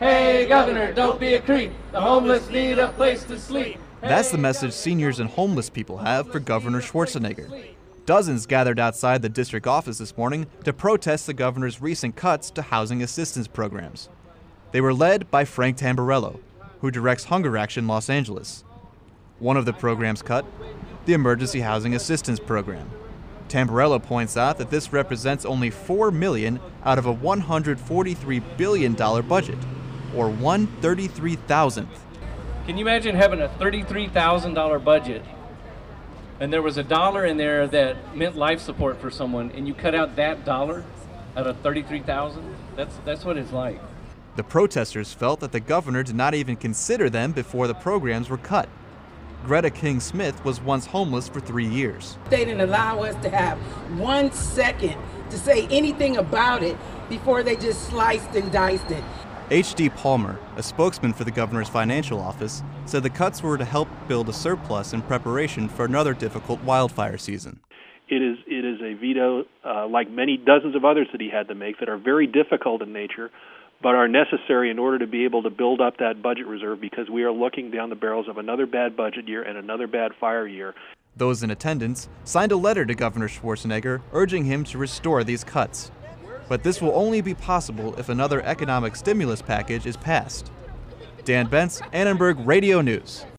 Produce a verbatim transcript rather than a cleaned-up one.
Hey, Governor, don't be a creep. The homeless need a place to sleep. That's the message seniors and homeless people have for Governor Schwarzenegger. Dozens gathered outside the district office this morning to protest the governor's recent cuts to housing assistance programs. They were led by Frank Tamburello, who directs Hunger Action Los Angeles. One of the programs cut, the Emergency Housing Assistance Program. Tamburello points out that this represents only four million dollars out of a one hundred forty-three billion dollars budget, or one thirty-three thousandth. Can you imagine having a thirty-three thousand dollar budget and there was a dollar in there that meant life support for someone, and you cut out that dollar out of thirty-three thousand? That's, that's what it's like. The protesters felt that the governor did not even consider them before the programs were cut. Greta King Smith was once homeless for three years. They didn't allow us to have one second to say anything about it before they just sliced and diced it. H D Palmer, a spokesman for the governor's financial office, said the cuts were to help build a surplus in preparation for another difficult wildfire season. It is, it is a veto, uh, like many dozens of others that he had to make, that are very difficult in nature, but are necessary in order to be able to build up that budget reserve, because we are looking down the barrels of another bad budget year and another bad fire year. Those in attendance signed a letter to Governor Schwarzenegger urging him to restore these cuts. But this will only be possible if another economic stimulus package is passed. Dan Bentz, Annenberg Radio News.